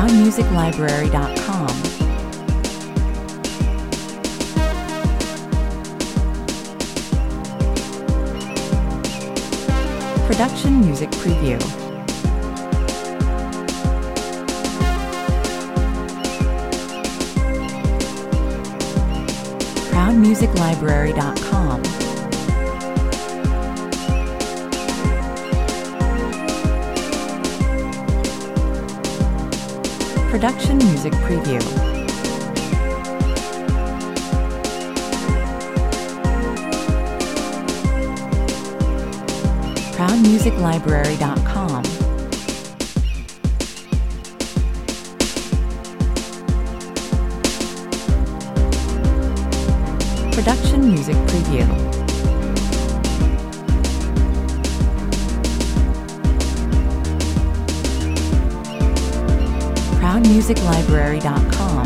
ProudMusicLibrary.com. Production Music Preview. ProudMusicLibrary.com. Production Music Preview. ProudMusicLibrary.com. Production Music Preview. ProudMusicLibrary.com.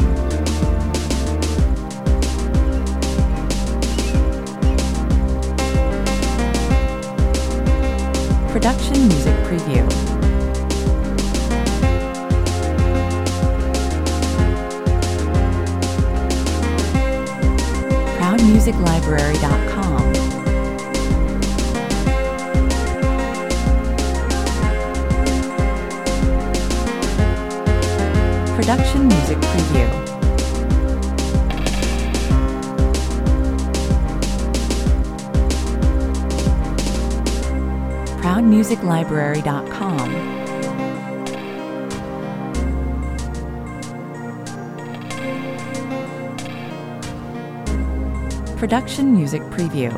Production Music Preview. ProudMusicLibrary.com. Production Music Preview. ProudMusicLibrary.com. Production Music Preview.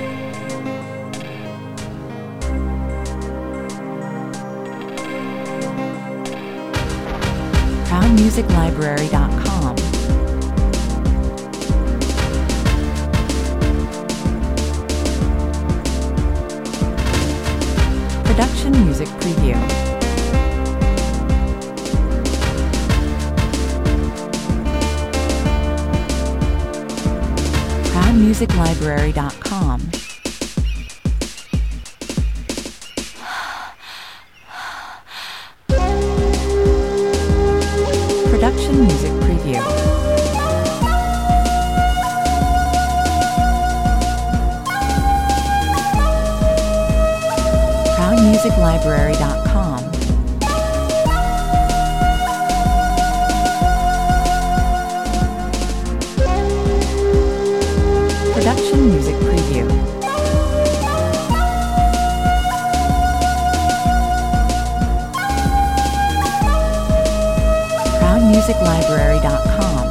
ProudMusicLibrary.com. Production Music Preview. ProudMusicLibrary.com. Production Music Preview. ProudMusicLibrary.com. Production Music Preview. ProudMusicLibrary.com.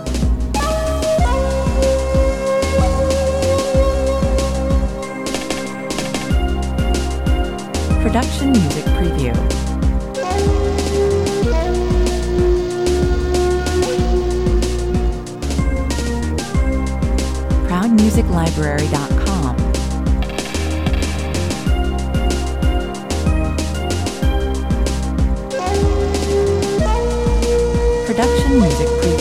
Production Music Preview. ProudMusicLibrary.com. Production Music Preview.